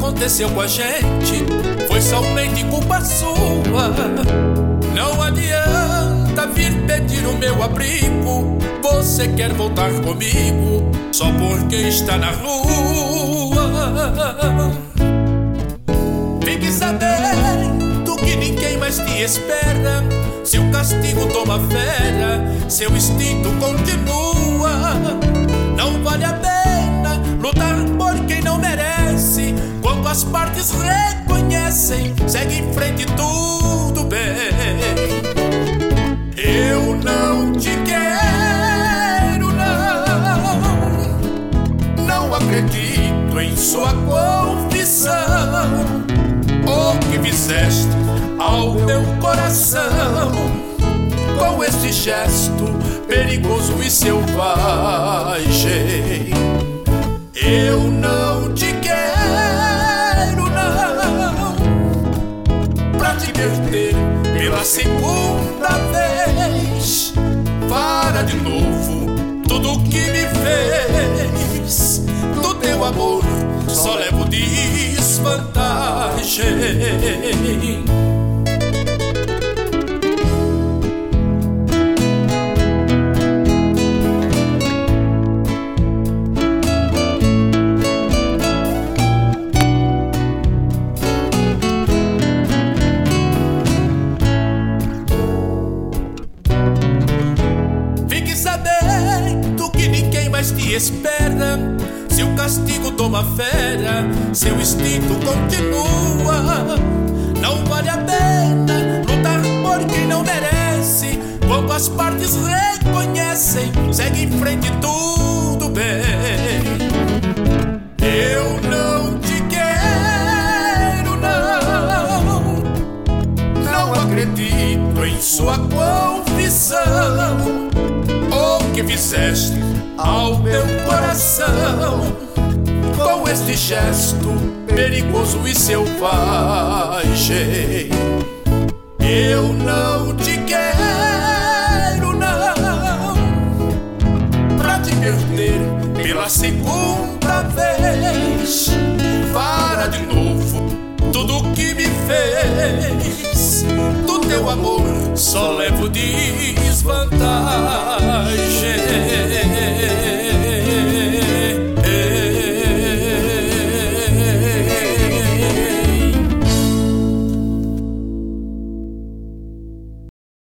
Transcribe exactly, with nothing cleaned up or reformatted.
aconteceu com a gente foi somente culpa sua. Não adianta vir pedir o meu abrigo. Você quer voltar comigo só porque está na rua. Fique sabendo que ninguém mais te espera. Seu castigo toma fera, seu instinto continua. Não vale a pena lutar por quem não merece. Quando as partes reconhecem, segue em frente, tudo bem. Eu não te quero, não. Não acredito em sua confissão. O que fizeste ao meu coração com este gesto perigoso e selvagem. Eu não te quero, não. Pra te perder pela segunda vez, para de novo tudo que me fez. Do teu amor só levo desvantagem. Fique sabendo que ninguém mais te espera. Seu castigo toma fera, seu instinto continua. Não vale a pena lutar por quem não merece. Quando as partes reconhecem, segue em frente, tudo bem. Eu não te quero, não. Não acredito em sua confissão. O que fizeste ao meu coração com este gesto perigoso e selvagem. Eu não te quero, não. Pra te perder pela segunda vez, para de novo tudo que me fez. Do teu amor só levo desvantagem.